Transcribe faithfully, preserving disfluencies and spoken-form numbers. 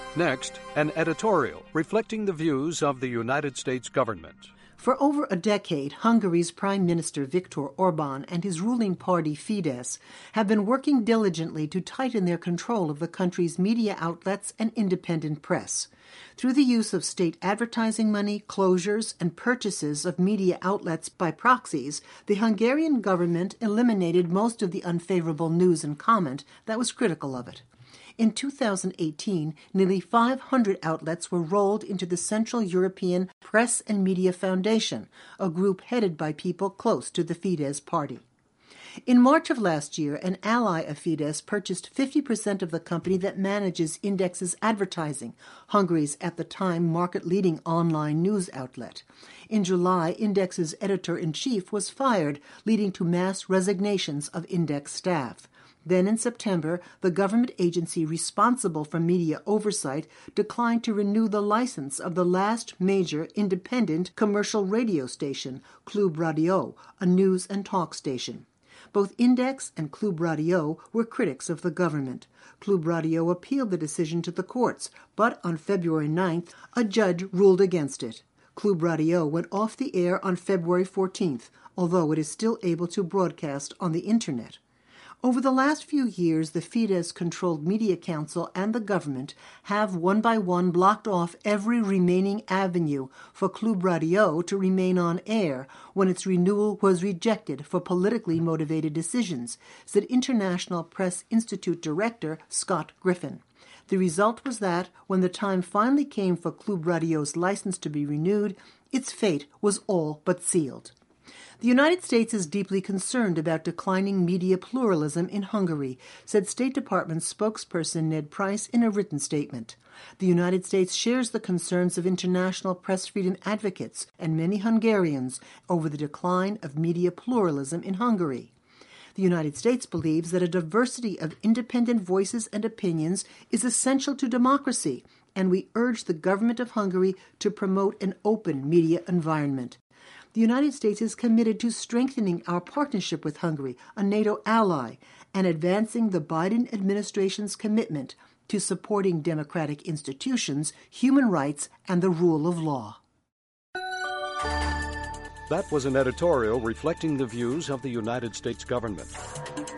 Next, an editorial reflecting the views of the United States government. For over a decade, Hungary's Prime Minister Viktor Orban and his ruling party Fidesz have been working diligently to tighten their control of the country's media outlets and independent press. Through the use of state advertising money, closures, and purchases of media outlets by proxies, the Hungarian government eliminated most of the unfavorable news and comment that was critical of it. In two thousand eighteen, nearly five hundred outlets were rolled into the Central European Press and Media Foundation, a group headed by people close to the Fidesz party. In March of last year, an ally of Fidesz purchased fifty percent of the company that manages Index's advertising, Hungary's at the time market-leading online news outlet. In July, Index's editor-in-chief was fired, leading to mass resignations of Index staff. Then in September, the government agency responsible for media oversight declined to renew the license of the last major independent commercial radio station, Klub Radio, a news and talk station. Both Index and Klub Radio were critics of the government. Klub Radio appealed the decision to the courts, but on February ninth, a judge ruled against it. Klub Radio went off the air on February fourteenth, although it is still able to broadcast on the Internet. Over the last few years, the Fidesz-controlled Media Council and the government have one by one blocked off every remaining avenue for Klub Radio to remain on air when its renewal was rejected for politically motivated decisions, said International Press Institute Director Scott Griffin. The result was that, when the time finally came for Klub Radio's license to be renewed, its fate was all but sealed. The United States is deeply concerned about declining media pluralism in Hungary, said State Department spokesperson Ned Price in a written statement. The United States shares the concerns of international press freedom advocates and many Hungarians over the decline of media pluralism in Hungary. The United States believes that a diversity of independent voices and opinions is essential to democracy, and we urge the government of Hungary to promote an open media environment. The United States is committed to strengthening our partnership with Hungary, a NATO ally, and advancing the Biden administration's commitment to supporting democratic institutions, human rights, and the rule of law. That was an editorial reflecting the views of the United States government.